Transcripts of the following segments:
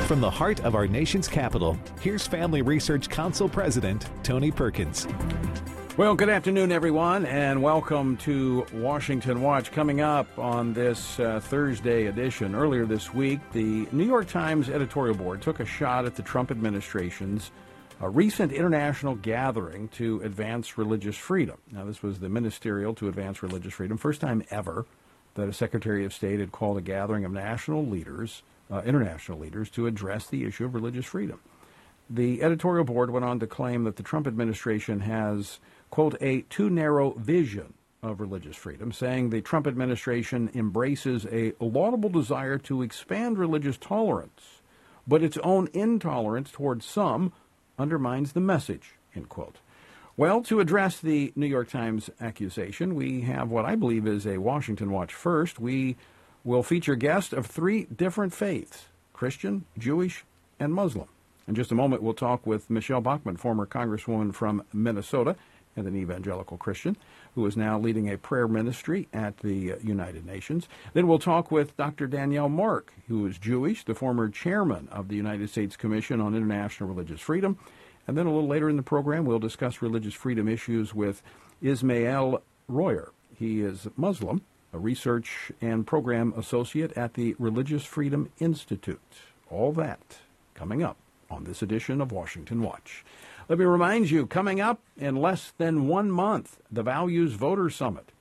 From the heart of our nation's capital, here's Family Research Council President Tony Perkins. Well, good afternoon, everyone, and welcome to Washington Watch. Coming up on this Thursday edition, earlier this week, the New York Times editorial board took a shot at the Trump administration's recent international gathering to advance religious freedom. Now, this was the Ministerial to Advance Religious Freedom, first time ever that a Secretary of State had called a gathering of national leaders, international leaders, to address the issue of religious freedom. The editorial board went on to claim that the Trump administration has, quote, a too narrow vision of religious freedom, saying the Trump administration embraces a laudable desire to expand religious tolerance, but its own intolerance towards some undermines the message, end quote. Well, to address the New York Times accusation, we have what I believe is a Washington Watch first. We will feature guests of three different faiths: Christian, Jewish, and Muslim. In just a moment, we'll talk with Michele Bachmann, former Congresswoman from Minnesota and an evangelical Christian, who is now leading a prayer ministry at the United Nations. Then we'll talk with Dr. Danielle Mark, who is Jewish, the former chairman of the United States Commission on International Religious Freedom. And then a little later in the program, we'll discuss religious freedom issues with Ismail Royer. He is Muslim, a research and program associate at the Religious Freedom Institute. All that coming up on this edition of Washington Watch. Let me remind you, coming up in less than 1 month, the Values Voter Summit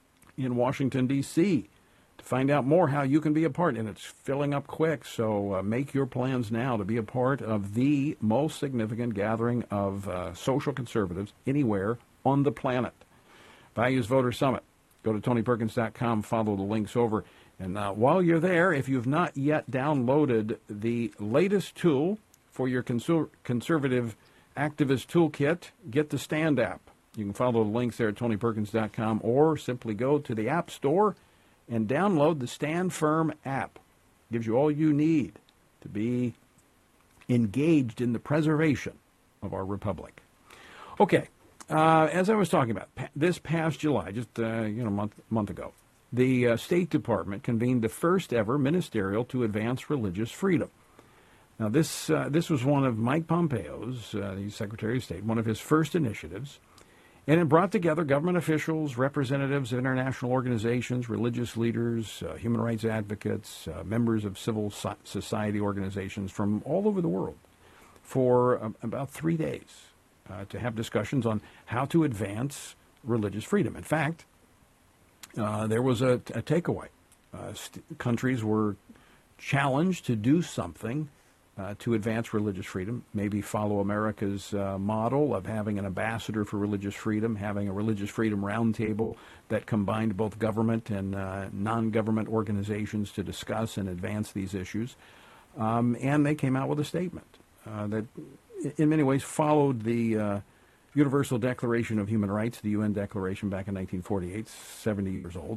in Washington, D.C. To find out more how you can be a part, and it's filling up quick, so make your plans now to be a part of the most significant gathering of social conservatives anywhere on the planet. Values Voter Summit. Go to TonyPerkins.com, follow the links over. And while you're there, if you've not yet downloaded the latest tool for your conservative activist toolkit, get the Stand app. You can follow the links there at TonyPerkins.com, or simply go to the App Store and download the Stand Firm app. It gives you all you need to be engaged in the preservation of our republic. Okay. As I was talking about, this past July, just a month ago, the State Department convened the first ever Ministerial to Advance Religious Freedom. Now, this was one of Mike Pompeo's, the Secretary of State, one of his first initiatives, and it brought together government officials, representatives of international organizations, religious leaders, human rights advocates, members of civil society organizations from all over the world for about 3 days. To have discussions on how to advance religious freedom. In fact, there was a takeaway. Countries were challenged to do something to advance religious freedom, maybe follow America's model of having an ambassador for religious freedom, having a religious freedom roundtable that combined both government and non-government organizations to discuss and advance these issues. And they came out with a statement that in many ways followed the Universal Declaration of Human Rights, the UN Declaration back in 1948, 70 years old.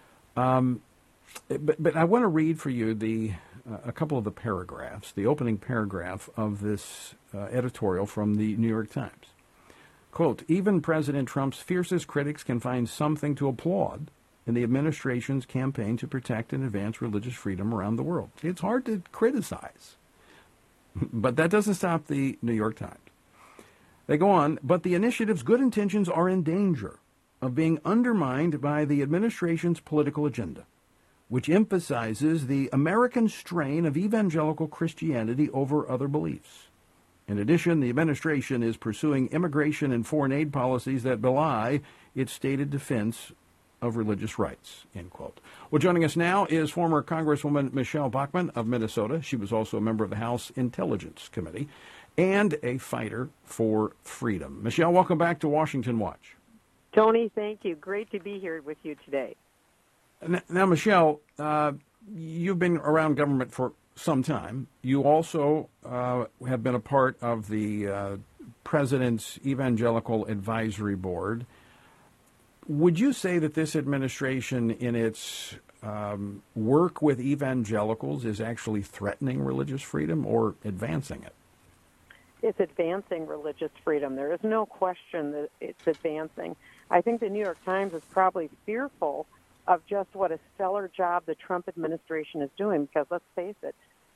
But I want to read for you a couple of the paragraphs, the opening paragraph of this editorial from the New York Times. Quote, even President Trump's fiercest critics can find something to applaud in the administration's campaign to protect and advance religious freedom around the world. It's hard to criticize. But that doesn't stop the New York Times. They go on, but the initiative's good intentions are in danger of being undermined by the administration's political agenda, which emphasizes the American strain of evangelical Christianity over other beliefs. In addition, the administration is pursuing immigration and foreign aid policies that belie its stated defense of religious rights, end quote. Well, joining us now is former Congresswoman Michele Bachmann of Minnesota. She was also a member of the House Intelligence Committee and a fighter for freedom. Michele, welcome back to Washington Watch. Tony, thank you. Great to be here with you today. Now, Michele, you've been around government for some time. You also have been a part of the President's Evangelical Advisory Board. Would you say that this administration, in its work with evangelicals, is actually threatening religious freedom or advancing it? It's advancing religious freedom. There is no question that it's advancing. I think the New York Times is probably fearful of just what a stellar job the Trump administration is doing, because let's face it,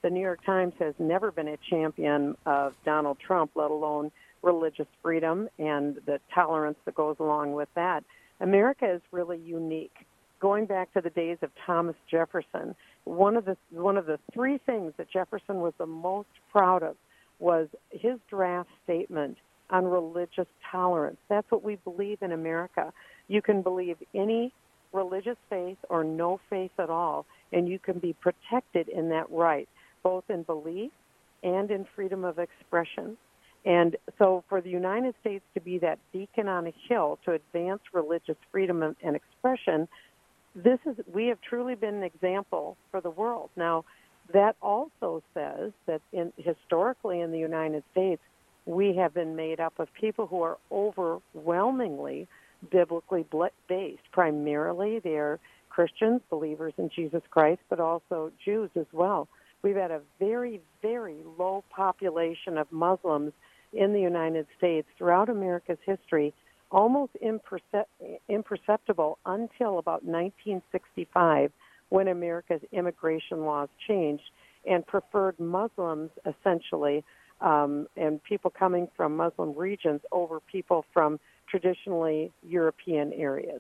the New York Times has never been a champion of Donald Trump, let alone religious freedom and the tolerance that goes along with that. America is really unique. Going back to the days of Thomas Jefferson, one of the three things that Jefferson was the most proud of was his draft statement on religious tolerance. That's what we believe in America. You can believe any religious faith or no faith at all, and you can be protected in that right, both in belief and in freedom of expression. And so for the United States to be that beacon on a hill to advance religious freedom and expression, we have truly been an example for the world. Now, that also says that historically in the United States, we have been made up of people who are overwhelmingly biblically based. Primarily, they're Christians, believers in Jesus Christ, but also Jews as well. We've had a very, very low population of Muslims in the United States throughout America's history, almost imperceptible until about 1965, when America's immigration laws changed and preferred Muslims, essentially, and people coming from Muslim regions over people from traditionally European areas.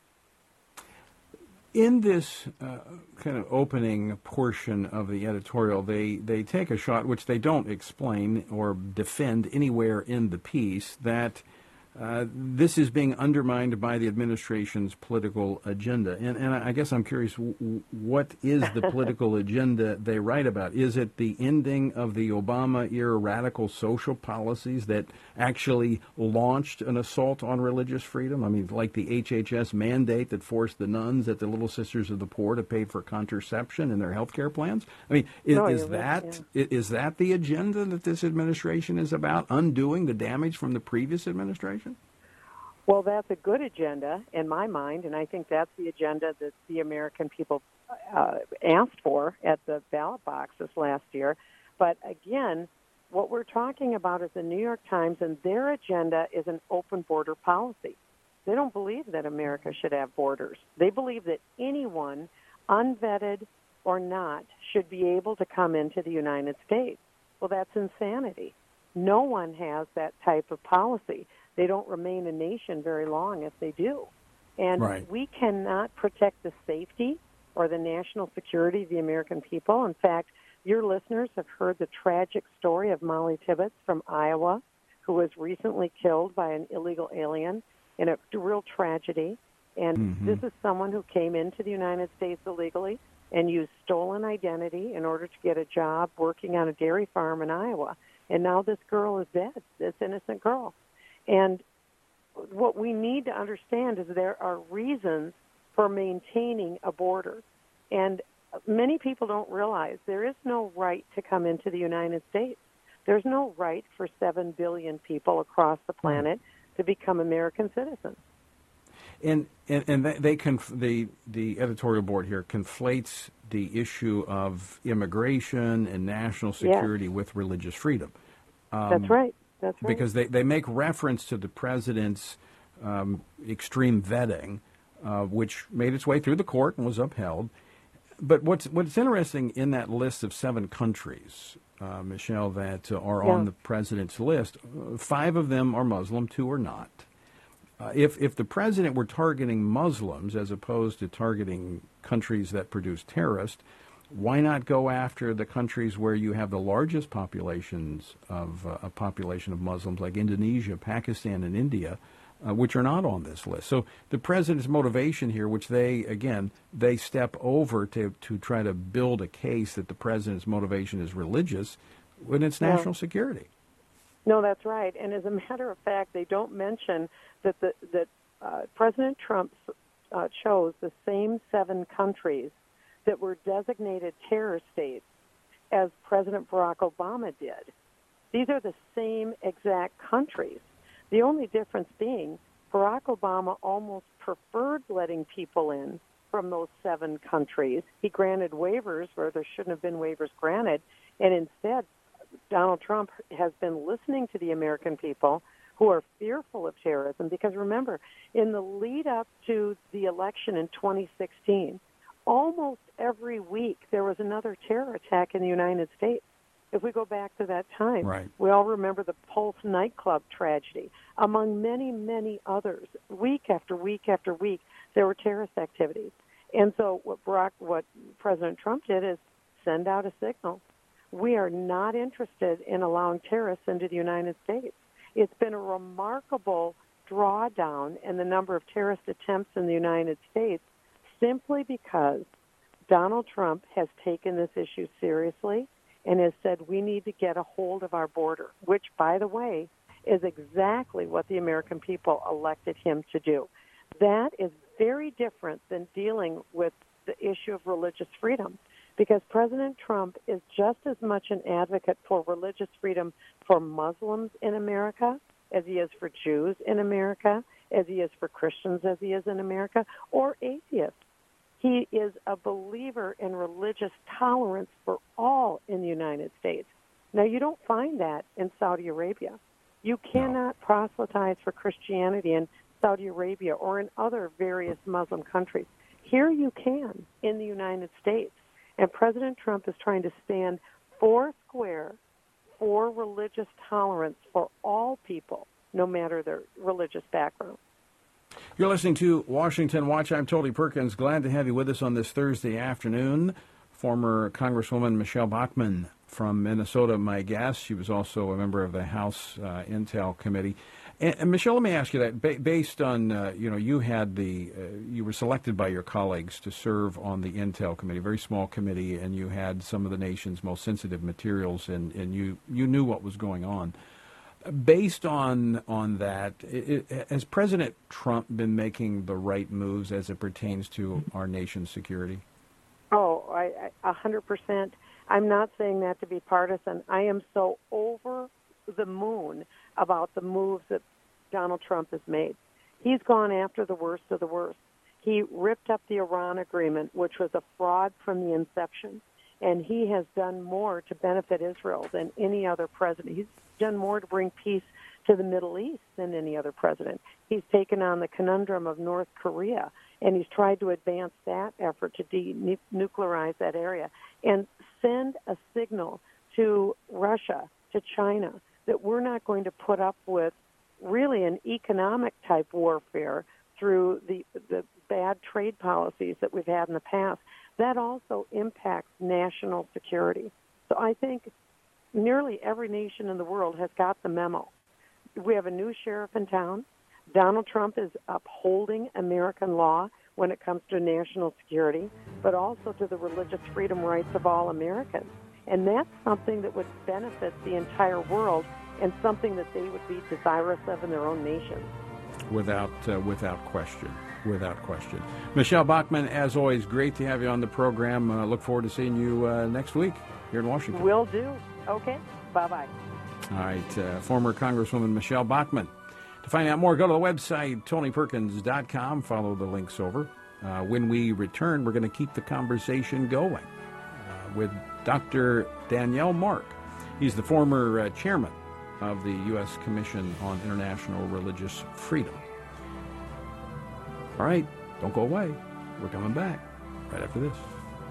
In this kind of opening portion of the editorial, they take a shot, which they don't explain or defend anywhere in the piece, that this is being undermined by the administration's political agenda. And I guess I'm curious, what is the political agenda they write about? Is it the ending of the Obama-era radical social policies that actually launched an assault on religious freedom? I mean, like the HHS mandate that forced the nuns at the Little Sisters of the Poor to pay for contraception in their health care plans? I mean, is that the agenda that this administration is about, undoing the damage from the previous administration? Well, that's a good agenda in my mind, and I think that's the agenda that the American people asked for at the ballot box this last year. But again, what we're talking about is the New York Times, and their agenda is an open border policy. They don't believe that America should have borders. They believe that anyone, unvetted or not, should be able to come into the United States. Well, that's insanity. No one has that type of policy. They don't remain a nation very long if they do. And we cannot protect the safety or the national security of the American people. In fact, your listeners have heard the tragic story of Molly Tibbetts from Iowa, who was recently killed by an illegal alien in a real tragedy. And this is someone who came into the United States illegally and used stolen identity in order to get a job working on a dairy farm in Iowa. And now this girl is dead, this innocent girl. And what we need to understand is there are reasons for maintaining a border. And many people don't realize there is no right to come into the United States. There's no right for 7 billion people across the planet to become American citizens. And the editorial board here conflates the issue of immigration and national security with religious freedom. That's right. That's right. Because they make reference to the president's extreme vetting, which made its way through the court and was upheld. But what's interesting in that list of 7 countries, Michelle, that are on the president's list, 5 of them are Muslim, 2 are not. If the president were targeting Muslims as opposed to targeting countries that produce terrorists, why not go after the countries where you have the largest populations of a population of Muslims, like Indonesia, Pakistan, and India, which are not on this list? So the president's motivation here, which they step over to try to build a case that the president's motivation is religious, when it's national security. No, that's right. And as a matter of fact, they don't mention that President Trump chose the same 7 countries that were designated terror states as President Barack Obama did. These are the same exact countries. The only difference being Barack Obama almost preferred letting people in from those 7 countries. He granted waivers where there shouldn't have been waivers granted, and instead Donald Trump has been listening to the American people who are fearful of terrorism, because remember, in the lead up to the election in 2016, almost every week there was another terror attack in the United States. If we go back to that time, right. We all remember the Pulse nightclub tragedy, among many, many others. Week after week after week, there were terrorist activities. And so what President Trump did is send out a signal. We are not interested in allowing terrorists into the United States. It's been a remarkable drawdown in the number of terrorist attempts in the United States simply because Donald Trump has taken this issue seriously and has said we need to get a hold of our border, which, by the way, is exactly what the American people elected him to do. That is very different than dealing with the issue of religious freedom, because President Trump is just as much an advocate for religious freedom for Muslims in America as he is for Jews in America, as he is for Christians as he is in America, or atheists. He is a believer in religious tolerance for all in the United States. Now, you don't find that in Saudi Arabia. You cannot proselytize for Christianity in Saudi Arabia or in other various Muslim countries. Here you can in the United States. And President Trump is trying to stand foursquare for religious tolerance for all people, no matter their religious background. You're listening to Washington Watch. I'm Tony Perkins. Glad to have you with us on this Thursday afternoon. Former Congresswoman Michelle Bachmann from Minnesota, my guest. She was also a member of the House Intel Committee. And Michelle, let me ask you that. Based on, you were selected by your colleagues to serve on the Intel Committee, a very small committee, and you had some of the nation's most sensitive materials, and you knew what was going on. Based on that, has President Trump been making the right moves as it pertains to our nation's security? Oh, 100%. I'm not saying that to be partisan. I am so over the moon about the moves that Donald Trump has made. He's gone after the worst of the worst. He ripped up the Iran agreement, which was a fraud from the inception, and he has done more to benefit Israel than any other president. He's done more to bring peace to the Middle East than any other president. He's taken on the conundrum of North Korea, and he's tried to advance that effort to denuclearize that area and send a signal to Russia, to China, that we're not going to put up with really an economic-type warfare through the bad trade policies that we've had in the past. That also impacts national security. So I think nearly every nation in the world has got the memo. We have a new sheriff in town. Donald Trump is upholding American law when it comes to national security, but also to the religious freedom rights of all Americans. And that's something that would benefit the entire world and something that they would be desirous of in their own nation. Without question. Without question. Michelle Bachmann, as always, great to have you on the program. Look forward to seeing you next week here in Washington. Will do. Okay. Bye-bye. All right. Former Congresswoman Michelle Bachmann. To find out more, go to the website, TonyPerkins.com. Follow the links over. When we return, we're going to keep the conversation going with Dr. Daniel Mark. He's the former chairman of the U.S. Commission on International Religious Freedom. All right, don't go away. We're coming back right after this.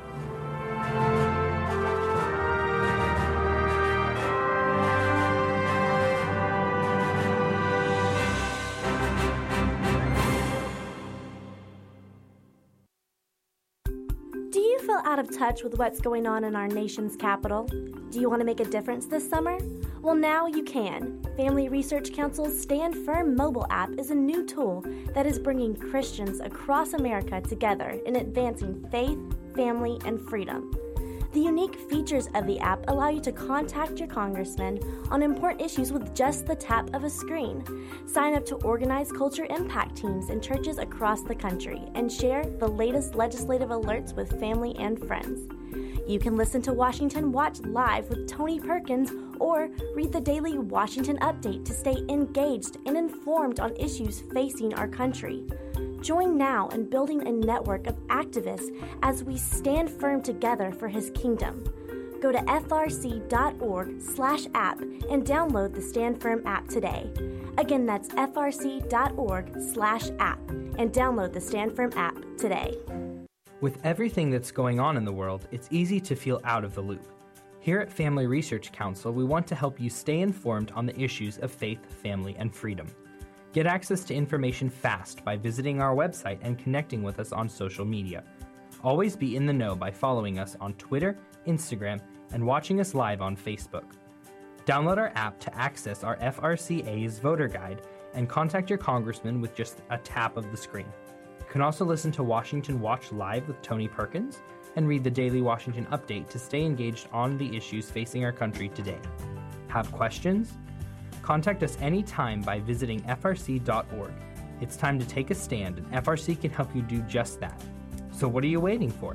Do you feel out of touch with what's going on in our nation's capital? Do you want to make a difference this summer? Well, now you can. Family Research Council's Stand Firm mobile app is a new tool that is bringing Christians across America together in advancing faith, family, and freedom. The unique features of the app allow you to contact your congressman on important issues with just the tap of a screen. Sign up to organized culture impact teams in churches across the country and share the latest legislative alerts with family and friends. You can listen to Washington Watch live with Tony Perkins or read the daily Washington Update to stay engaged and informed on issues facing our country. Join now in building a network of activists as we stand firm together for His kingdom. Go to frc.org/app and download the Stand Firm app today. Again, that's frc.org/app and download the Stand Firm app today. With everything that's going on in the world, it's easy to feel out of the loop. Here at Family Research Council, we want to help you stay informed on the issues of faith, family, and freedom. Get access to information fast by visiting our website and connecting with us on social media. Always be in the know by following us on Twitter, Instagram, and watching us live on Facebook. Download our app to access our FRCA's voter guide and contact your congressman with just a tap of the screen. You can also listen to Washington Watch Live with Tony Perkins and read the Daily Washington Update to stay engaged on the issues facing our country today. Have questions? Contact us anytime by visiting frc.org. It's time to take a stand, and FRC can help you do just that. So what are you waiting for?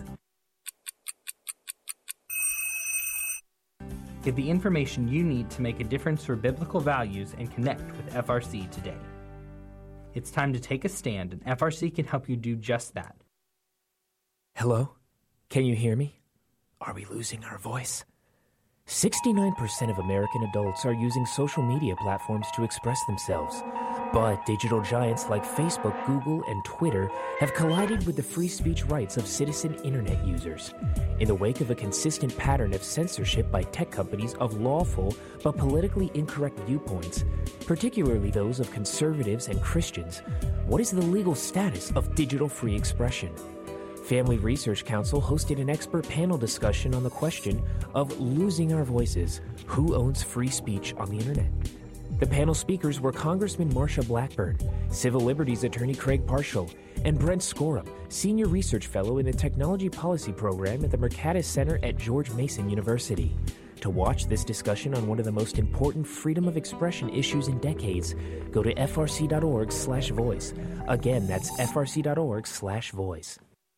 Get the information you need to make a difference for biblical values and connect with FRC today. It's time to take a stand, and FRC can help you do just that. Hello? Can you hear me? Are we losing our voice? 69% of American adults are using social media platforms to express themselves. But digital giants like Facebook, Google, and Twitter have collided with the free speech rights of citizen internet users. In the wake of a consistent pattern of censorship by tech companies of lawful but politically incorrect viewpoints, particularly those of conservatives and Christians, what is the legal status of digital free expression? Family Research Council hosted an expert panel discussion on the question of losing our voices. Who owns free speech on the internet? The panel speakers were Congressman Marsha Blackburn, Civil Liberties Attorney Craig Parshall, and Brent Scorum, Senior Research Fellow in the Technology Policy Program at the Mercatus Center at George Mason University. To watch this discussion on one of the most important freedom of expression issues in decades, go to frc.org/voice. Again, that's frc.org/voice.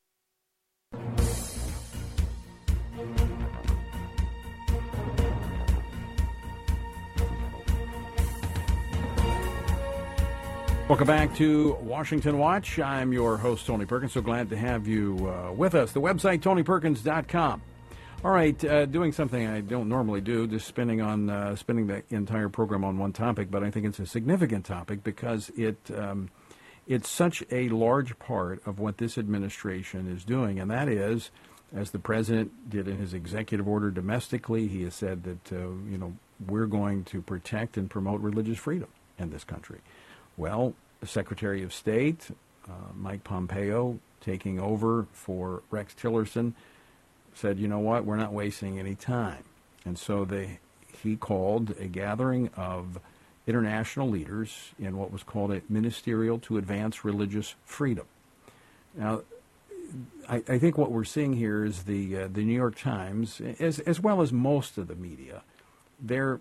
Welcome back to Washington Watch. I'm your host, Tony Perkins. So glad to have you with us. The website, TonyPerkins.com. All right, doing something I don't normally do, just spending the entire program on one topic, but I think it's a significant topic because it's such a large part of what this administration is doing, and that is, as the president did in his executive order domestically, he has said that we're going to protect and promote religious freedom in this country. Well, the Secretary of State, Mike Pompeo, taking over for Rex Tillerson, said, you know what, we're not wasting any time. And so he called a gathering of international leaders in what was called a Ministerial to Advance Religious Freedom. Now, I think what we're seeing here is the New York Times, as well as most of the media, their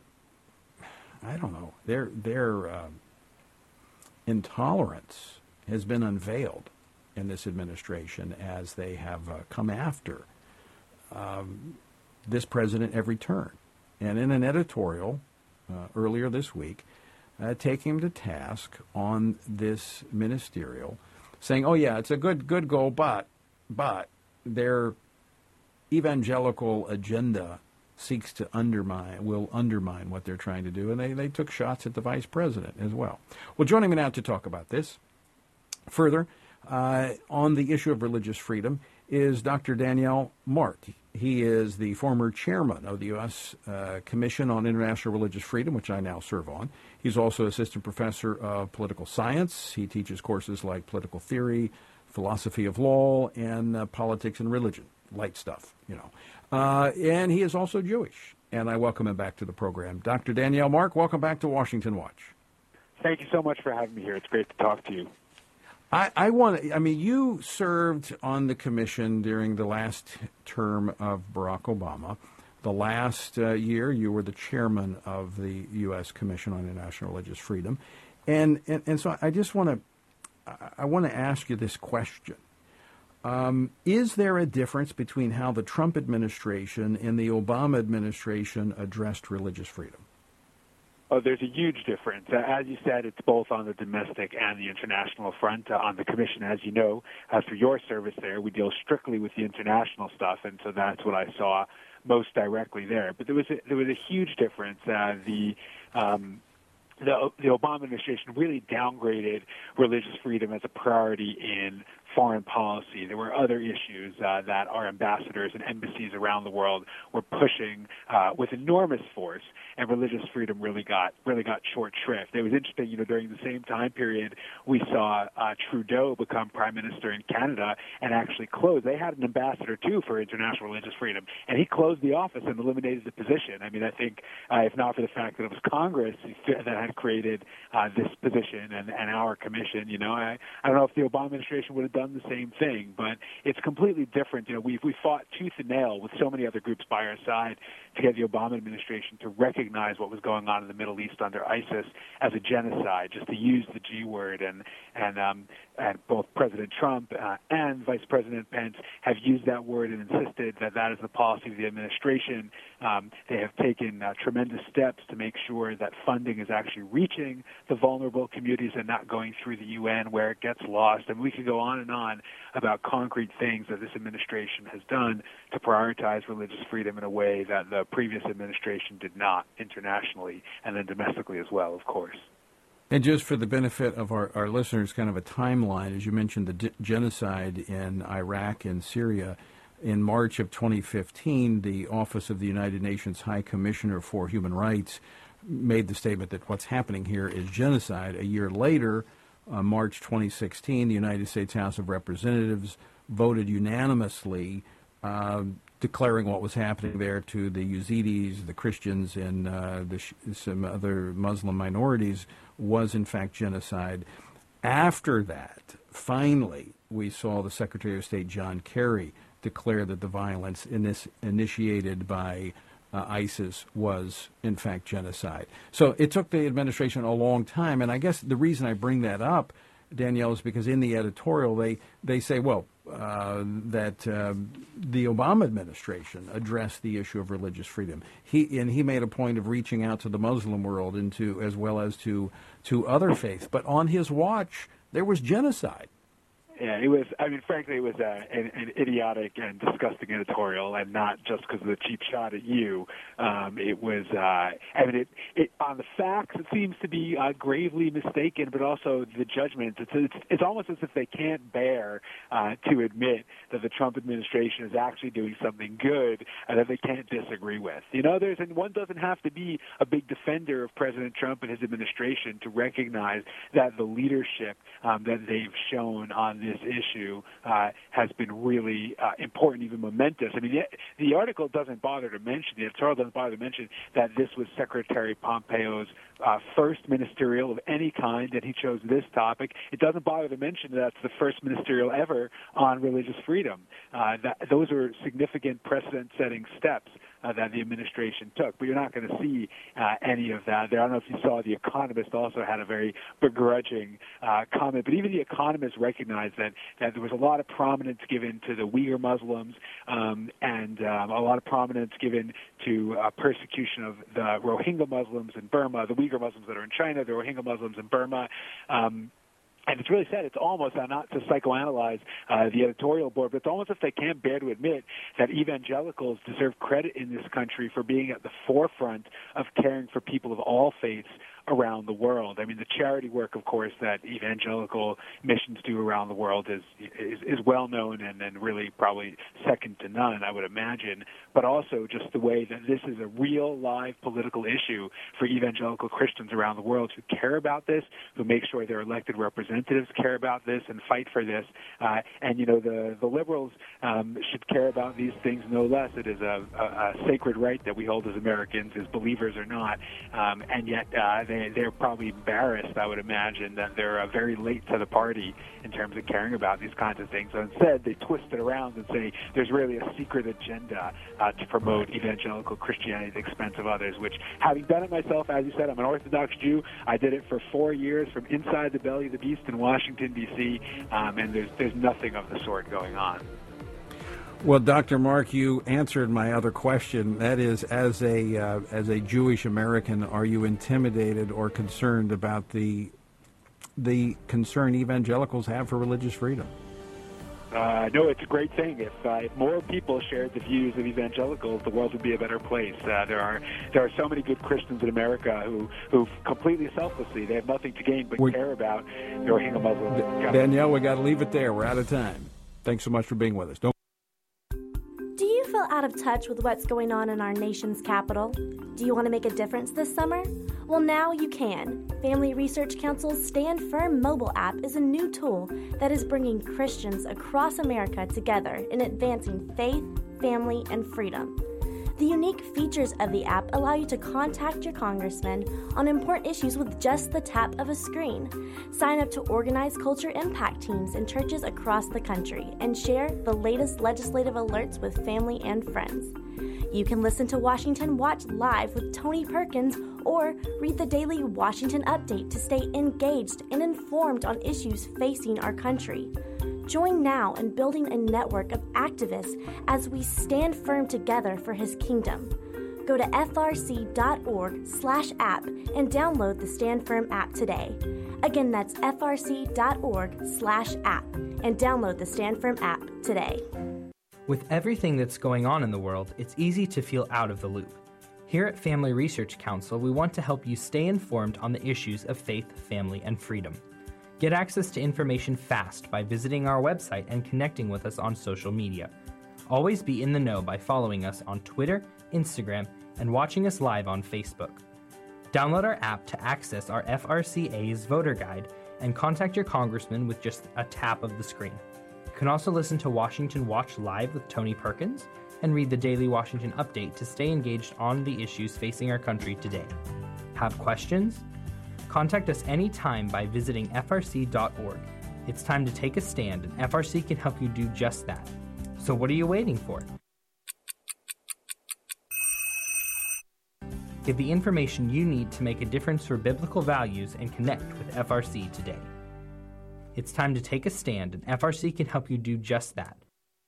intolerance has been unveiled in this administration as they have come after this president every turn. And in an editorial earlier this week, taking him to task on this ministerial, saying, oh yeah, it's a good goal, but their evangelical agenda will undermine what they're trying to do. And they took shots at the vice president as well. Well, joining me now to talk about this further on the issue of religious freedom is Dr. Daniel Mart. He is the former chairman of the U.S. Commission on International Religious Freedom, which I now serve on. He's also assistant professor of political science. He teaches courses like political theory, philosophy of law, and politics and religion. Light stuff, and he is also Jewish. And I welcome him back to the program. Dr. Daniel Mart, welcome back to Washington Watch. Thank you so much for having me here. It's great to talk to you. You served on the commission during the last term of Barack Obama. The last year, you were the chairman of the U.S. Commission on International Religious Freedom. And so I just want to ask you this question. Is there a difference between how the Trump administration and the Obama administration addressed religious freedom? Oh, there's a huge difference. As you said, it's both on the domestic and the international front. On the commission, as you know, through your service there, we deal strictly with the international stuff, and so that's what I saw most directly there. But there was a huge difference. The Obama administration really downgraded religious freedom as a priority in foreign policy. There were other issues that our ambassadors and embassies around the world were pushing with enormous force, and religious freedom really got short shrift. It was interesting, during the same time period, we saw Trudeau become prime minister in Canada and actually close. They had an ambassador too for international religious freedom, and he closed the office and eliminated the position. I mean, I think if not for the fact that it was Congress that had created this position and our commission, I don't know if the Obama administration would have done the same thing, but it's completely different. We fought tooth and nail with so many other groups by our side to get the Obama administration to recognize what was going on in the Middle East under ISIS as a genocide, just to use the G word, and both President Trump and Vice President Pence have used that word and insisted that that is the policy of the administration. They have taken tremendous steps to make sure that funding is actually reaching the vulnerable communities and not going through the UN where it gets lost. And we could go on and on about concrete things that this administration has done to prioritize religious freedom in a way that the previous administration did not, internationally and then domestically as well, of course. And just for the benefit of our listeners, kind of a timeline, as you mentioned, the genocide in Iraq and Syria. In March of 2015, the Office of the United Nations High Commissioner for Human Rights made the statement that what's happening here is genocide. A year later, March 2016, the United States House of Representatives voted unanimously declaring what was happening there to the Yazidis, the Christians, and some other Muslim minorities was in fact genocide. After that, finally, we saw the Secretary of State John Kerry declare that the violence initiated by ISIS was in fact genocide. So it took the administration a long time, and I guess the reason I bring that up, Danielle, is because in the editorial they say, that the Obama administration addressed the issue of religious freedom. He made a point of reaching out to the Muslim world and as well as to other faiths. But on his watch, there was genocide. Yeah, it was. I mean, frankly, it was an idiotic and disgusting editorial, and not just because of the cheap shot at you. It was. It on the facts, it seems to be gravely mistaken, but also the judgment. It's almost as if they can't bear to admit that the Trump administration is actually doing something good that they can't disagree with. One doesn't have to be a big defender of President Trump and his administration to recognize that the leadership that they've shown on this issue has been really important, even momentous. I mean, the article doesn't bother to mention, the editorial doesn't bother to mention that this was Secretary Pompeo's first ministerial of any kind, that he chose this topic. It doesn't bother to mention that it's the first ministerial ever on religious freedom. Those are significant precedent-setting steps that the administration took, but you're not going to see any of that there. I don't know if you saw The Economist also had a very begrudging comment, but even The Economist recognized that there was a lot of prominence given to the Uyghur Muslims and a lot of prominence given to persecution of the Rohingya Muslims in Burma, the Uyghur Muslims that are in China, the Rohingya Muslims in Burma. And it's really sad. It's almost, not to psychoanalyze the editorial board, but it's almost as if they can't bear to admit that evangelicals deserve credit in this country for being at the forefront of caring for people of all faiths around the world. I mean, the charity work, of course, that evangelical missions do around the world is well known and really probably second to none, I would imagine. But also just the way that this is a real live political issue for evangelical Christians around the world who care about this, who make sure their elected representatives care about this and fight for this. And the liberals should care about these things no less. It is a sacred right that we hold as Americans, as believers or not. And yet they're probably embarrassed, I would imagine, that they're very late to the party in terms of caring about these kinds of things. So instead, they twist it around and say there's really a secret agenda to promote evangelical Christianity at the expense of others, which, having done it myself, as you said, I'm an Orthodox Jew. I did it for 4 years from inside the belly of the beast in Washington, D.C., and there's nothing of the sort going on. Well, Dr. Mark, you answered my other question. That is, as a Jewish American, are you intimidated or concerned about the concern evangelicals have for religious freedom? No, it's a great thing. If more people shared the views of evangelicals, the world would be a better place. There are so many good Christians in America who completely selflessly, they have nothing to gain but care about Rohingya Muslims. Danielle, we got to leave it there. We're out of time. Thanks so much for being with us. Do you feel out of touch with what's going on in our nation's capital? Do you want to make a difference this summer? Well, now you can. Family Research Council's Stand Firm mobile app is a new tool that is bringing Christians across America together in advancing faith, family, and freedom. The unique features of the app allow you to contact your congressman on important issues with just the tap of a screen. Sign up to organized culture impact teams in churches across the country and share the latest legislative alerts with family and friends. You can listen to Washington Watch live with Tony Perkins or read the daily Washington Update to stay engaged and informed on issues facing our country. Join now in building a network of activists as we stand firm together for His kingdom. Go to frc.org/app and download the Stand Firm app today. Again, that's frc.org/app and download the Stand Firm app today. With everything that's going on in the world, it's easy to feel out of the loop. Here at Family Research Council, we want to help you stay informed on the issues of faith, family, and freedom. Get access to information fast by visiting our website and connecting with us on social media. Always be in the know by following us on Twitter, Instagram, and watching us live on Facebook. Download our app to access our FRCA's voter guide and contact your congressman with just a tap of the screen. You can also listen to Washington Watch live with Tony Perkins and read the daily Washington Update to stay engaged on the issues facing our country today. Have questions? Contact us anytime by visiting frc.org. It's time to take a stand, and FRC can help you do just that. So what are you waiting for? Get the information you need to make a difference for biblical values and connect with FRC today. It's time to take a stand, and FRC can help you do just that.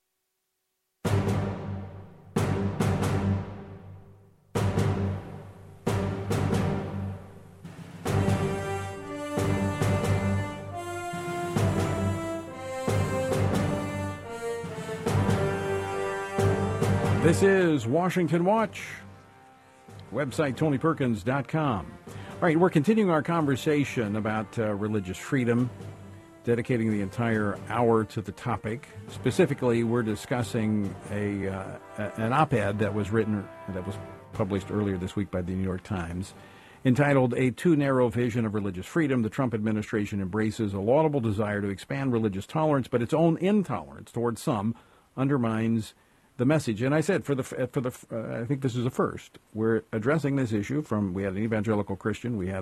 This is Washington Watch. Website TonyPerkins.com. All right, we're continuing our conversation about religious freedom, dedicating the entire hour to the topic. Specifically, we're discussing an op-ed that was published earlier this week by the New York Times, entitled "A Too Narrow Vision of Religious Freedom. The Trump Administration Embraces a Laudable Desire to Expand Religious Tolerance, but its own intolerance towards some undermines the message." And I said, I think this is a first. We're addressing this issue we had an evangelical Christian, we had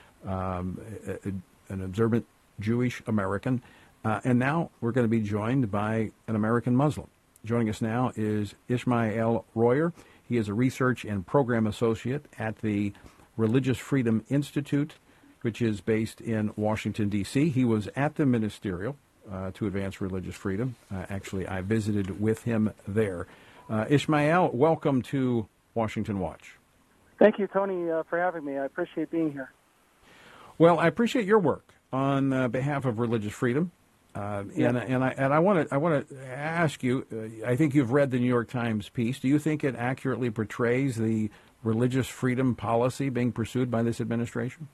an observant Jewish American, and now we're going to be joined by an American Muslim. Joining us now is Ishmael Royer. He is a research and program associate at the Religious Freedom Institute, which is based in Washington, D.C. He was at the ministerial to advance religious freedom. Actually, I visited with him there. Ishmael, welcome to Washington Watch. Thank you, Tony, for having me. I appreciate being here. Well, I appreciate your work on behalf of religious freedom, and I want to ask you. I think you've read the New York Times piece. Do you think it accurately portrays the religious freedom policy being pursued by this administration?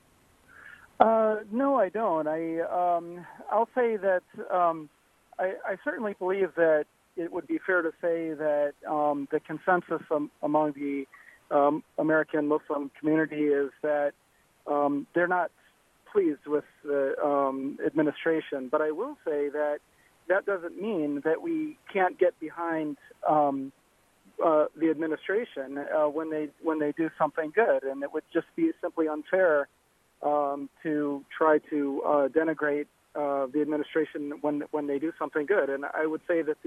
No, I don't. I'll say that I certainly believe that it would be fair to say that the consensus among the American Muslim community is that they're not pleased with the administration. But I will say that doesn't mean that we can't get behind the administration when they do something good, and it would just be simply unfair to try to denigrate the administration when they do something good. And I would say that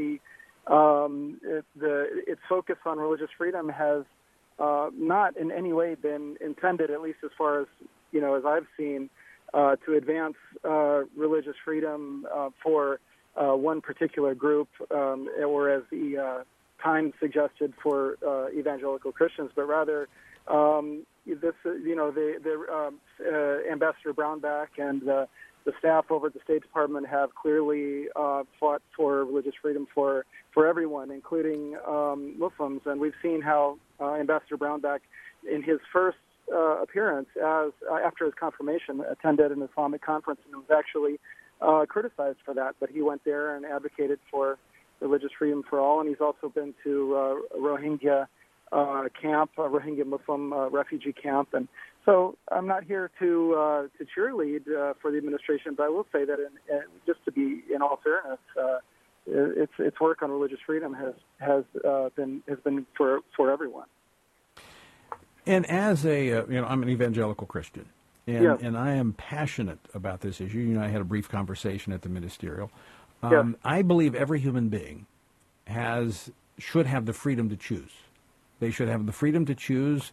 its focus on religious freedom has not in any way been intended, at least as far as as I've seen, to advance religious freedom for one particular group, or as the Times suggested for evangelical Christians, but rather Ambassador Brownback and the the staff over at the State Department have clearly fought for religious freedom for everyone, including Muslims. And we've seen how Ambassador Brownback, in his first appearance after his confirmation, attended an Islamic conference and was actually criticized for that. But he went there and advocated for religious freedom for all. And he's also been to a Rohingya camp, a Rohingya Muslim refugee camp. And so I'm not here to cheerlead for the administration, but I will say that just to be in all fairness, its work on religious freedom has been for everyone. And as I'm an evangelical Christian, and I am passionate about this issue. I had a brief conversation at the ministerial. I believe every human being should have the freedom to choose. They should have the freedom to choose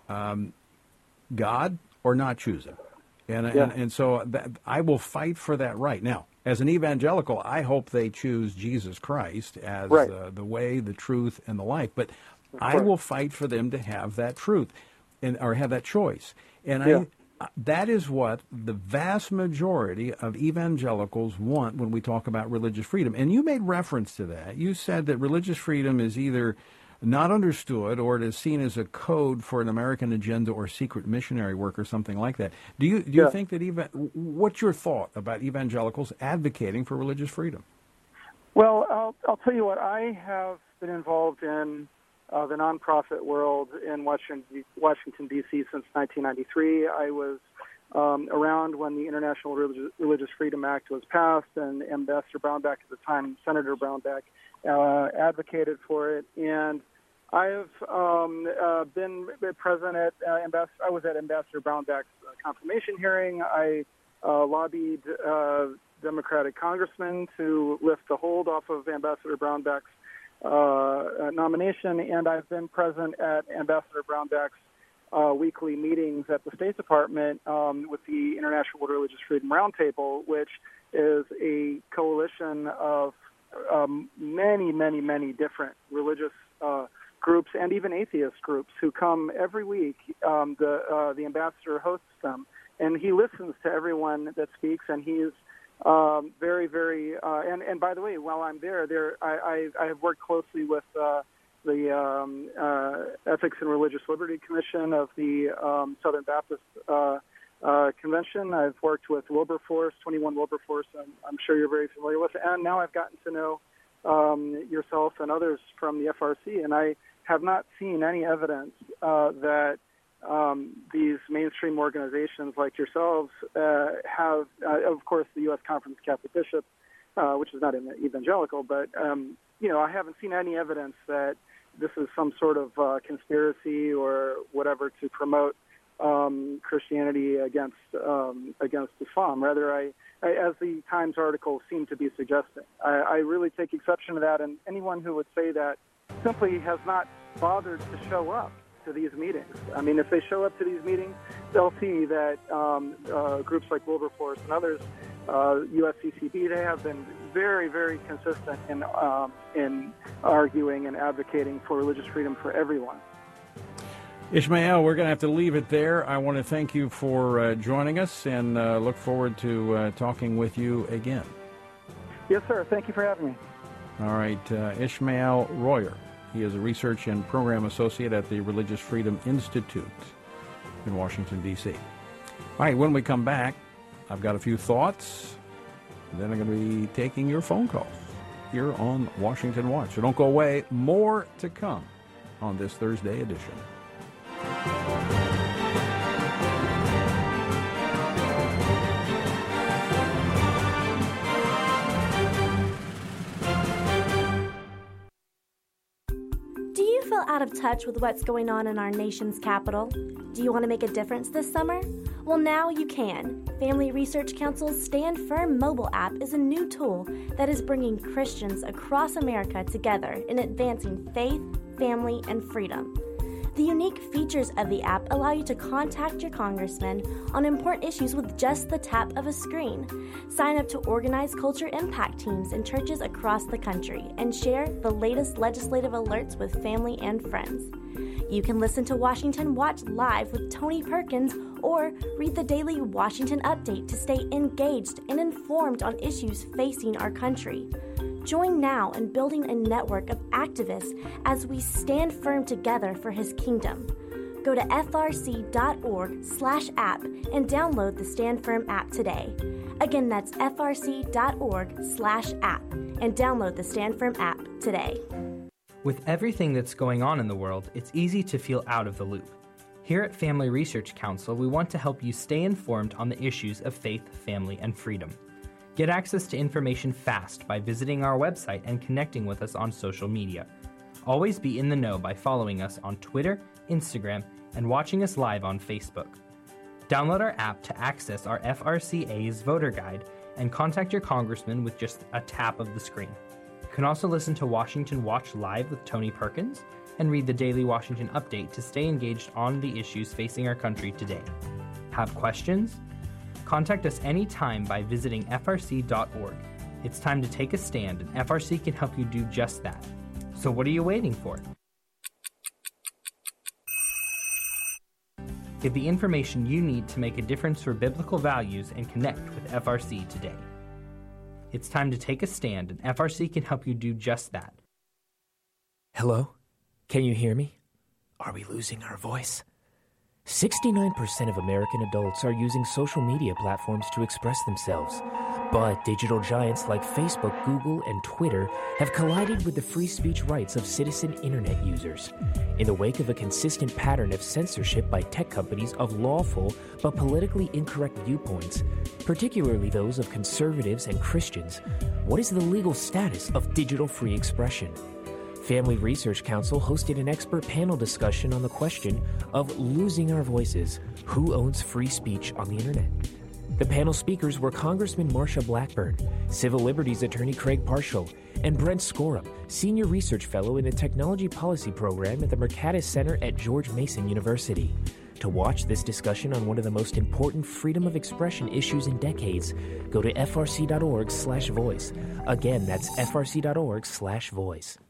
God or not choose Him. And so I will fight for that right. Now, as an evangelical, I hope they choose Jesus Christ as the way, the truth, and the life. But I will fight for them to have that truth or have that choice. And that is what the vast majority of evangelicals want when we talk about religious freedom. And you made reference to that. You said that religious freedom is either not understood or it is seen as a code for an American agenda or secret missionary work or something like that. Do you think that what's your thought about evangelicals advocating for religious freedom? Well, I'll tell you what, I have been involved in the nonprofit world in Washington, D.C. since 1993. I was around when the International Religious Freedom Act was passed, and Ambassador Brownback at the time, Senator Brownback, advocated for it. And I have been present at I was at Ambassador Brownback's confirmation hearing. I lobbied Democratic congressmen to lift the hold off of Ambassador Brownback's nomination, and I've been present at Ambassador Brownback's weekly meetings at the State Department with the International Religious Freedom Roundtable, which is a coalition of many different religious groups and even atheist groups who come every week. The ambassador hosts them, and he listens to everyone that speaks, and he's very and by the way, while I'm there I have worked closely with the Ethics and Religious Liberty Commission of the Southern Baptist Convention. I've worked with Wilberforce, 21 Wilberforce, I'm sure you're very familiar with, and now I've gotten to know yourself and others from the FRC, and I have not seen any evidence that these mainstream organizations like yourselves have, of course, the U.S. Conference of Catholic Bishops, which is not an evangelical, but, I haven't seen any evidence that this is some sort of conspiracy or whatever to promote Christianity against Islam. Rather, I, as the Times article seemed to be suggesting, I really take exception to that, and anyone who would say that simply has not bothered to show up to these meetings. I mean, if they show up to these meetings, they'll see that groups like Wilberforce and others, USCCB, they have been very consistent in arguing and advocating for religious freedom for everyone. Ishmael, we're going to have to leave it there. I want to thank you for joining us and look forward to talking with you again. Yes, sir. Thank you for having me. All right. Ishmael Royer. He is a research and program associate at the Religious Freedom Institute in Washington, D.C. All right, when we come back, I've got a few thoughts. Then I'm going to be taking your phone calls here on Washington Watch. So don't go away. More to come on this Thursday edition. Out of touch with what's going on in our nation's capital? Do you want to make a difference this summer? Well, now you can. Family Research Council's Stand Firm mobile app is a new tool that is bringing Christians across America together in advancing faith, family, and freedom. The unique features of the app allow you to contact your congressman on important issues with just the tap of a screen. Sign up to organize culture impact teams in churches across the country and share the latest legislative alerts with family and friends. You can listen to Washington Watch live with Tony Perkins or read the daily Washington Update to stay engaged and informed on issues facing our country. Join now in building a network of activists as we stand firm together for His kingdom. Go to frc.org/app and download the Stand Firm app today. Again, that's frc.org/app and download the Stand Firm app today. With everything that's going on in the world, it's easy to feel out of the loop. Here at Family Research Council, we want to help you stay informed on the issues of faith, family, and freedom. Get access to information fast by visiting our website and connecting with us on social media. Always be in the know by following us on Twitter, Instagram, and watching us live on Facebook. Download our app to access our FRCA's voter guide and contact your congressman with just a tap of the screen. You can also listen to Washington Watch Live with Tony Perkins and read the daily Washington Update to stay engaged on the issues facing our country today. Have questions? Contact us anytime by visiting frc.org. It's time to take a stand, and FRC can help you do just that. So what are you waiting for? Get the information you need to make a difference for biblical values and connect with FRC today. It's time to take a stand, and FRC can help you do just that. Hello? Can you hear me? Are we losing our voice? 69% of American adults are using social media platforms to express themselves. But digital giants like Facebook, Google, and Twitter have collided with the free speech rights of citizen internet users. In the wake of a consistent pattern of censorship by tech companies of lawful but politically incorrect viewpoints, particularly those of conservatives and Christians, what is the legal status of digital free expression? Family Research Council hosted an expert panel discussion on the question of losing our voices. Who owns free speech on the internet? The panel speakers were Congressman Marsha Blackburn, Civil Liberties Attorney Craig Parshall, and Brent Scorum, Senior Research Fellow in the Technology Policy Program at the Mercatus Center at George Mason University. To watch this discussion on one of the most important freedom of expression issues in decades, go to frc.org/voice. Again, that's frc.org/voice.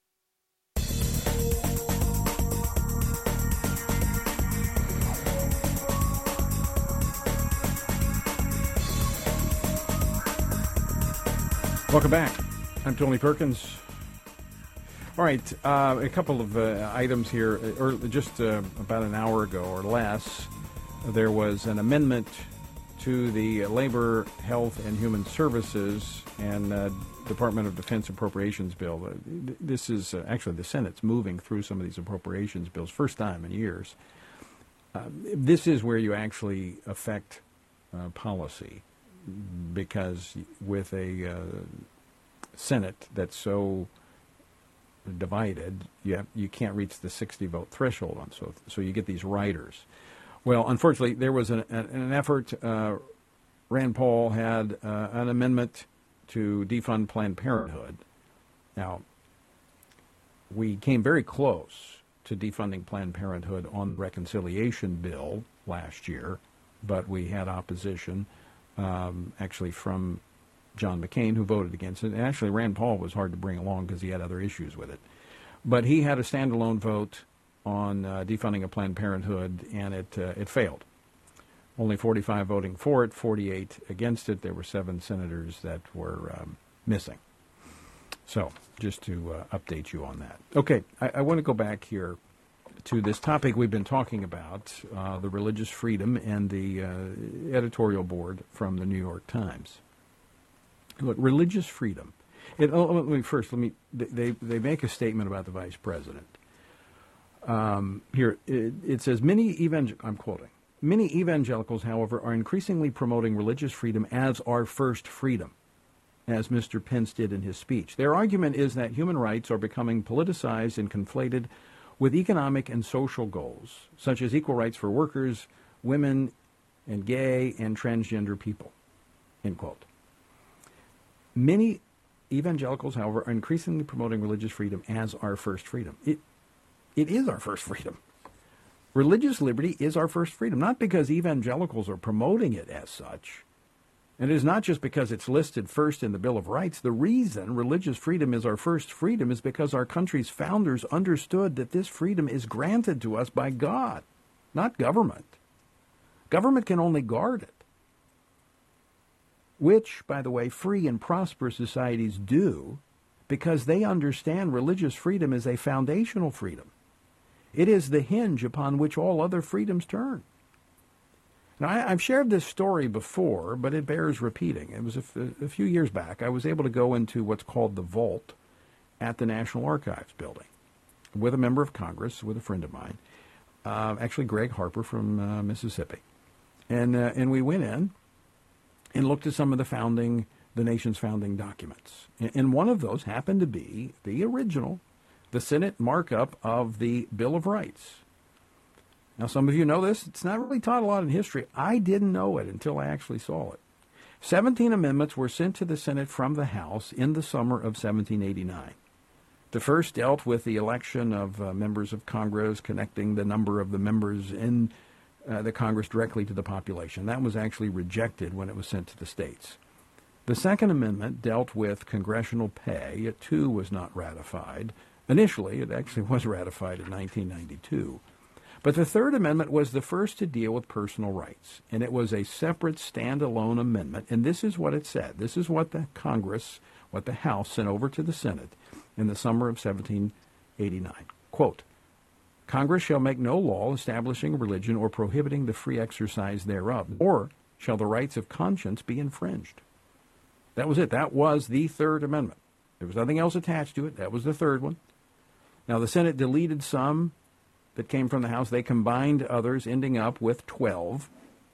Welcome back. I'm Tony Perkins. All right, a couple of items here. Just about an hour ago or less, there was an amendment to the Labor, Health, and Human Services and Department of Defense Appropriations Bill. This is actually the Senate's moving through some of these appropriations bills, first time in years. This is where you actually affect policy, because with a Senate that's so divided, you can't reach the 60-vote threshold on, so you get these riders. Well, unfortunately, there was an effort. Rand Paul had an amendment to defund Planned Parenthood. Now, we came very close to defunding Planned Parenthood on the reconciliation bill last year, but we had opposition, actually from John McCain, who voted against it. And actually, Rand Paul was hard to bring along because he had other issues with it. But he had a standalone vote on defunding of Planned Parenthood, and it failed. Only 45 voting for it, 48 against it. There were 7 senators that were missing. So, just to update you on that. Okay, I want to go back here to this topic we've been talking about, the religious freedom and the editorial board from the New York Times. Look, religious freedom. They make a statement about the vice president. Here, it says, I'm quoting, many evangelicals, however, are increasingly promoting religious freedom as our first freedom, as Mr. Pence did in his speech. Their argument is that human rights are becoming politicized and conflated with economic and social goals, such as equal rights for workers, women, and gay and transgender people, end quote. Many evangelicals, however, are increasingly promoting religious freedom as our first freedom. It is our first freedom. Religious liberty is our first freedom, not because evangelicals are promoting it as such. And it is not just because it's listed first in the Bill of Rights. The reason religious freedom is our first freedom is because our country's founders understood that this freedom is granted to us by God, not government. Government can only guard it, which, by the way, free and prosperous societies do, because they understand religious freedom is a foundational freedom. It is the hinge upon which all other freedoms turn. Now, I've shared this story before, but it bears repeating. It was a few years back. I was able to go into what's called the vault at the National Archives building with a member of Congress, with a friend of mine, actually Greg Harper from Mississippi. And we went in and looked at some of the nation's founding documents. And one of those happened to be the original, the Senate markup of the Bill of Rights. Now, some of you know this. It's not really taught a lot in history. I didn't know it until I actually saw it. 17 amendments were sent to the Senate from the House in the summer of 1789. The first dealt with the election of members of Congress, connecting the number of the members in the Congress directly to the population. That was actually rejected when it was sent to the states. The Second Amendment dealt with congressional pay. It, too, was not ratified. Initially, it actually was ratified in 1992. But the Third Amendment was the first to deal with personal rights, and it was a separate, standalone amendment. And this is what it said. This is what the Congress, what the House sent over to the Senate in the summer of 1789. Quote, Congress shall make no law establishing religion or prohibiting the free exercise thereof, or shall the rights of conscience be infringed. That was it. That was the Third Amendment. There was nothing else attached to it. That was the third one. Now, the Senate deleted some that came from the House. They combined others, ending up with 12.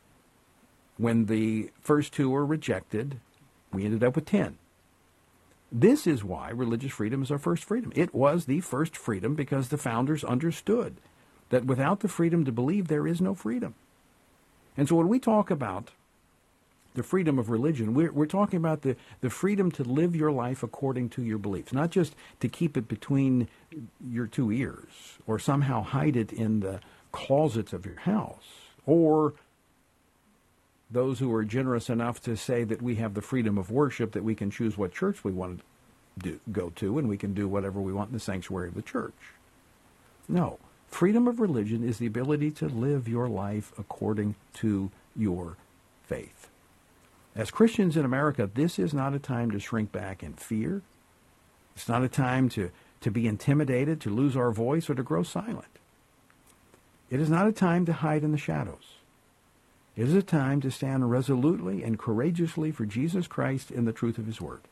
When the first two were rejected, we ended up with 10. This is why religious freedom is our first freedom. It was the first freedom because the founders understood that without the freedom to believe, there is no freedom. And so when we talk about the freedom of religion, we're talking about the freedom to live your life according to your beliefs, not just to keep it between your two ears or somehow hide it in the closets of your house, or those who are generous enough to say that we have the freedom of worship, that we can choose what church we want to go to, and we can do whatever we want in the sanctuary of the church. No. Freedom of religion is the ability to live your life according to your faith. As Christians in America, this is not a time to shrink back in fear. It's not a time to be intimidated, to lose our voice, or to grow silent. It is not a time to hide in the shadows. It is a time to stand resolutely and courageously for Jesus Christ in the truth of his word.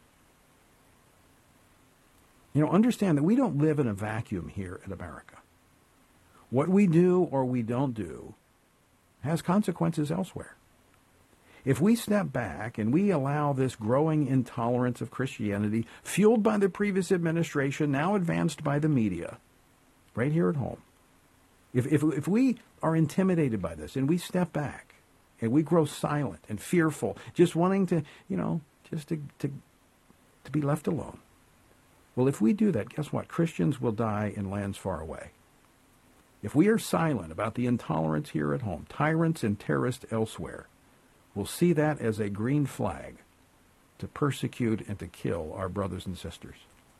You know, understand that we don't live in a vacuum here in America. What we do or we don't do has consequences elsewhere. If we step back and we allow this growing intolerance of Christianity, fueled by the previous administration, now advanced by the media, right here at home, if we are intimidated by this and we step back and we grow silent and fearful, just wanting to, just to be left alone, well, if we do that, guess what? Christians will die in lands far away. If we are silent about the intolerance here at home, tyrants and terrorists elsewhere, we'll see that as a green flag to persecute and to kill our brothers and sisters.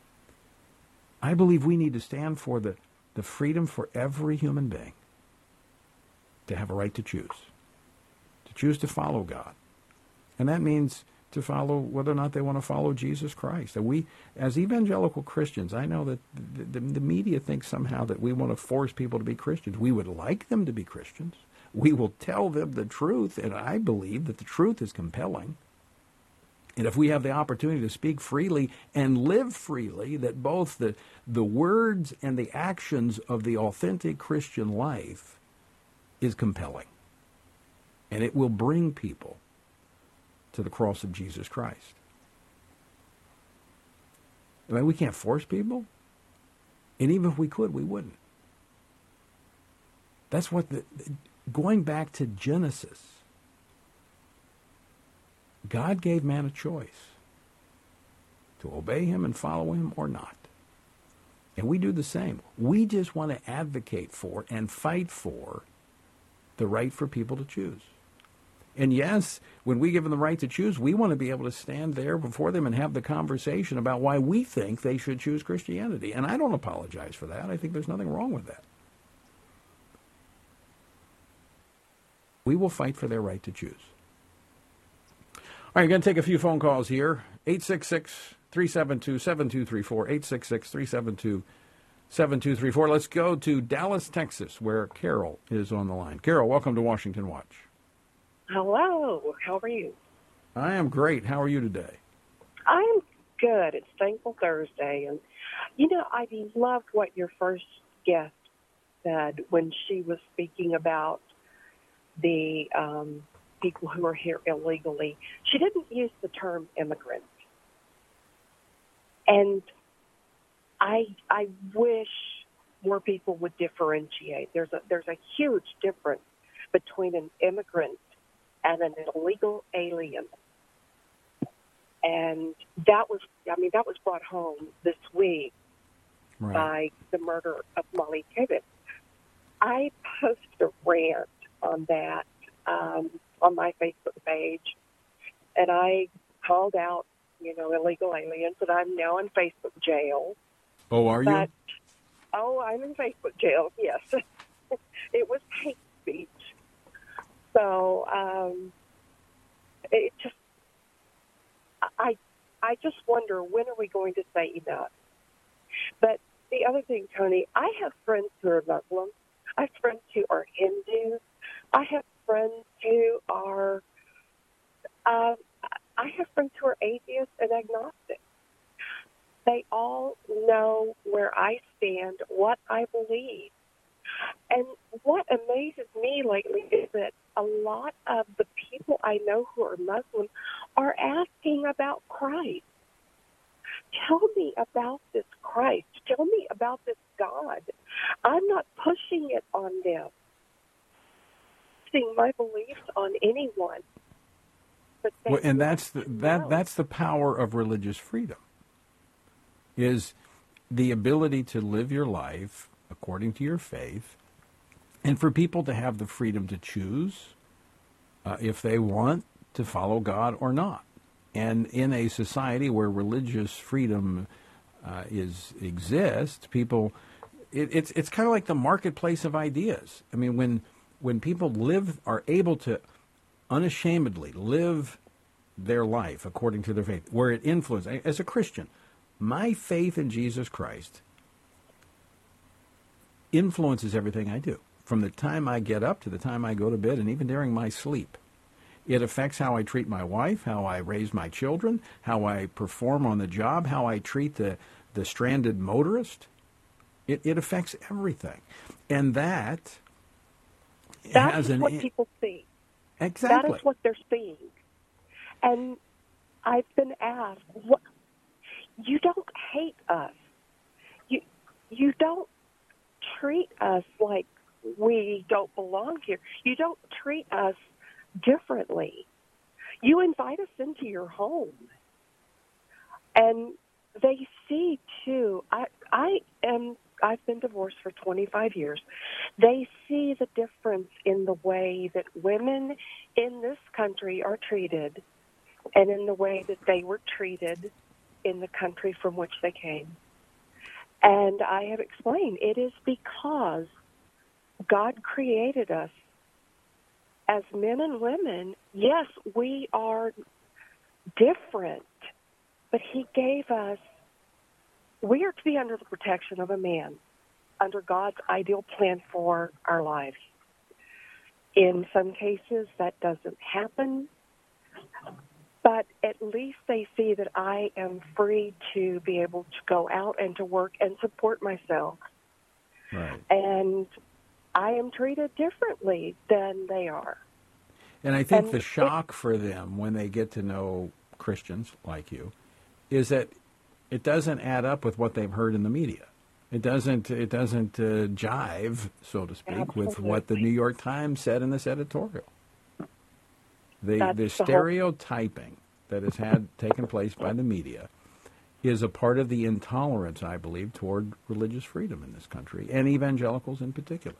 I believe we need to stand for the freedom for every human being to have a right to choose to follow God. And that means to follow whether or not they want to follow Jesus Christ. And we, as evangelical Christians, I know that the media thinks somehow that we want to force people to be Christians. We would like them to be Christians. We will tell them the truth, and I believe that the truth is compelling. And if we have the opportunity to speak freely and live freely, that both the words and the actions of the authentic Christian life is compelling. And it will bring people to the cross of Jesus Christ. I mean, we can't force people. And even if we could, we wouldn't. That's what going back to Genesis, God gave man a choice to obey him and follow him or not. And we do the same. We just want to advocate for and fight for the right for people to choose. And yes, when we give them the right to choose, we want to be able to stand there before them and have the conversation about why we think they should choose Christianity. And I don't apologize for that. I think there's nothing wrong with that. We will fight for their right to choose. All right, going to take a few phone calls here. 866-372-7234, 866-372-7234. Let's go to Dallas, Texas, where Carol is on the line. Carol, welcome to Washington Watch. Hello. How are you? I am great. How are you today? I'm good. It's Thankful Thursday. And, I loved what your first guest said when she was speaking about the people who are here illegally. She didn't use the term immigrant. And I wish more people would differentiate. There's a huge difference between an immigrant and an illegal alien. And that was brought home this week by the murder of Molly Tibbetts. I posted a rant on that on my Facebook page, and I called out, illegal aliens, and I'm now in Facebook jail. Oh, are you? I'm in Facebook jail, yes. It was hate speech. So it just, I just wonder, when are we going to say enough? But the other thing, Tony, I have friends who are Muslim. I have friends who are Hindu. I have friends who are, atheists and agnostic. They all know where I stand, what I believe. And what amazes me lately is that a lot of the people I know who are Muslim are asking about Christ. Tell me about this Christ. Tell me about this God. I'm not pushing it on them, pushing my beliefs on anyone. But and that's the power of religious freedom, is the ability to live your life according to your faith, and for people to have the freedom to choose if they want to follow God or not. And in a society where religious freedom exists, people, it's kind of like the marketplace of ideas. I mean, when people are able to unashamedly live their life according to their faith, where it influences, as a Christian, my faith in Jesus Christ influences everything I do, from the time I get up to the time I go to bed, and even during my sleep. It affects how I treat my wife, how I raise my children, how I perform on the job, how I treat the stranded motorist. It affects everything. And that has is what people see. Exactly. That is what they're seeing. And I've been asked, what, you don't hate us. You don't treat us like we don't belong here. You don't treat us differently. You invite us into your home. And they see, too, I've been divorced for 25 years. They see the difference in the way that women in this country are treated and in the way that they were treated in the country from which they came. And I have explained, it is because God created us as men and women. Yes, we are different, but He gave us, we are to be under the protection of a man, under God's ideal plan for our lives. In some cases, that doesn't happen, but at least they see that I am free to be able to go out and to work and support myself. Right. And I am treated differently than they are. And I think the shock for them when they get to know Christians like you is that it doesn't add up with what they've heard in the media. It doesn't jive, so to speak, Absolutely. with what the New York Times said in this editorial. The stereotyping that has taken place by the media is a part of the intolerance, I believe, toward religious freedom in this country, and evangelicals in particular.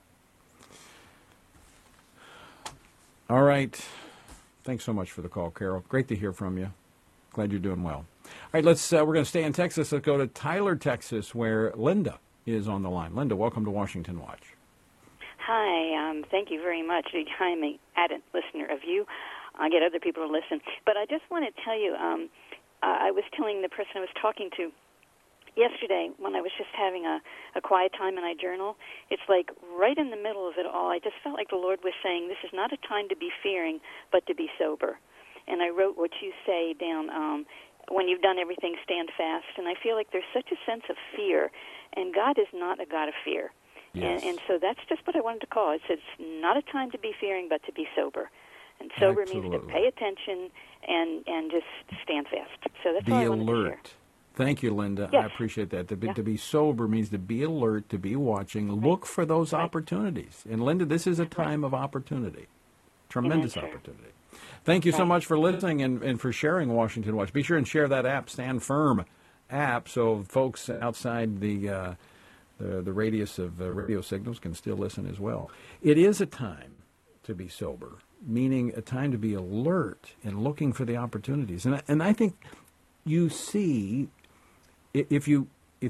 All right. Thanks so much for the call, Carol. Great to hear from you. Glad you're doing well. All right, we're going to stay in Texas. Let's go to Tyler, Texas, where Linda is on the line. Linda, welcome to Washington Watch. Hi, thank you very much. I'm an avid listener of you. I get other people to listen. But I just want to tell you, I was telling the person I was talking to yesterday when I was just having a quiet time and I journal, it's like right in the middle of it all, I just felt like the Lord was saying, this is not a time to be fearing, but to be sober. And I wrote what you say down, when you've done everything, stand fast. And I feel like there's such a sense of fear, and God is not a God of fear. Yes. And so that's just what I wanted to call it. It's not a time to be fearing, but to be sober. And sober means to pay attention and just stand fast. So that's all I wanted to share. Thank you, Linda. Yes. I appreciate that. To be sober means to be alert, to be watching, look for those opportunities. And, Linda, this is a time of opportunity, tremendous opportunity. Thank you so much for listening and for sharing Washington Watch. Be sure and share that app, Stand Firm app, so folks outside the radius of radio signals can still listen as well. It is a time to be sober, meaning a time to be alert and looking for the opportunities. And I think you see, if the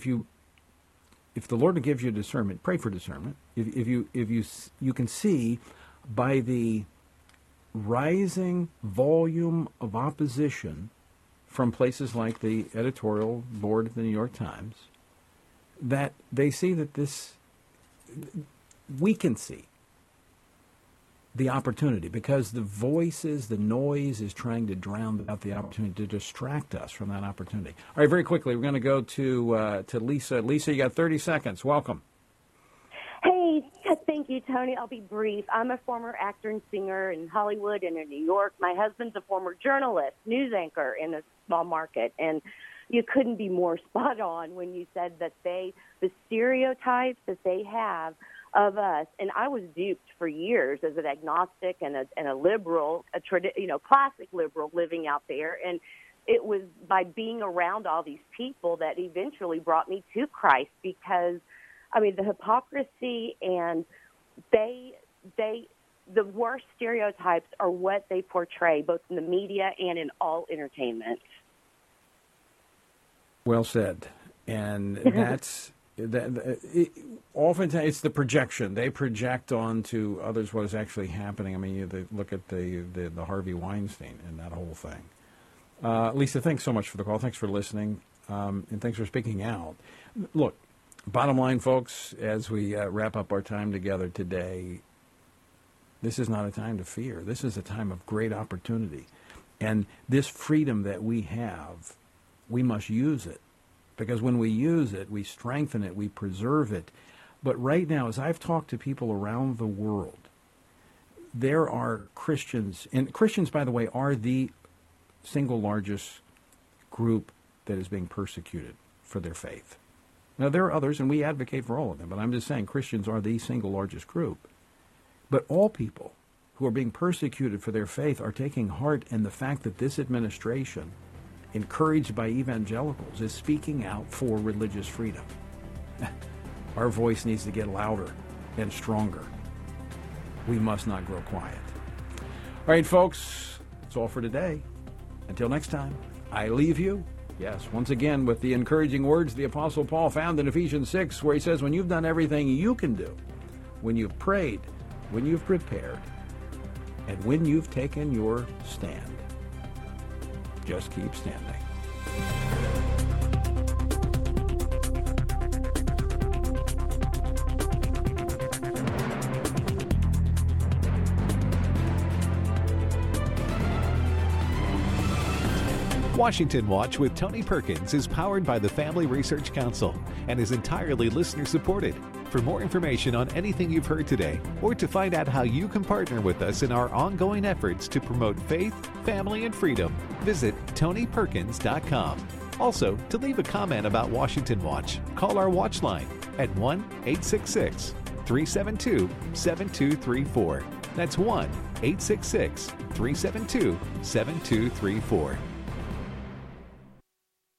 Lord gives you discernment, pray for discernment. If you can see by the rising volume of opposition from places like the editorial board of the New York Times, that they see that we can see the opportunity, because the voices, the noise is trying to drown out the opportunity, to distract us from that opportunity. All right, very quickly, we're going to go to Lisa. Lisa, you got 30 seconds. Welcome. Hey, thank you, Tony. I'll be brief. I'm a former actor and singer in Hollywood and in New York. My husband's a former journalist, news anchor in a small market, and you couldn't be more spot on when you said that the stereotypes that they have of us, and I was duped for years as an agnostic and a liberal, classic liberal living out there, and it was by being around all these people that eventually brought me to Christ, because, I mean, the hypocrisy and the worst stereotypes are what they portray, both in the media and in all entertainment. Well said. And that's oftentimes it's the projection. They project onto others what is actually happening. I mean, you look at the Harvey Weinstein and that whole thing. Lisa, thanks so much for the call. Thanks for listening, and thanks for speaking out. Look, bottom line, folks, as we wrap up our time together today, this is not a time to fear. This is a time of great opportunity. And this freedom that we have, we must use it. Because when we use it, we strengthen it, we preserve it. But right now, as I've talked to people around the world, there are Christians, and Christians, by the way, are the single largest group that is being persecuted for their faith. Now, there are others, and we advocate for all of them, but I'm just saying Christians are the single largest group. But all people who are being persecuted for their faith are taking heart in the fact that this administration, encouraged by evangelicals, is speaking out for religious freedom. Our voice needs to get louder and stronger. We must not grow quiet. All right, folks, that's all for today. Until next time, I leave you, yes, once again, with the encouraging words the Apostle Paul found in Ephesians 6, where he says, when you've done everything you can do, when you've prayed, when you've prepared, and when you've taken your stand, just keep standing. Washington Watch with Tony Perkins is powered by the Family Research Council and is entirely listener-supported. For more information on anything you've heard today, or to find out how you can partner with us in our ongoing efforts to promote faith, family, and freedom, visit TonyPerkins.com. Also, to leave a comment about Washington Watch, call our watch line at 1-866-372-7234. That's 1-866-372-7234.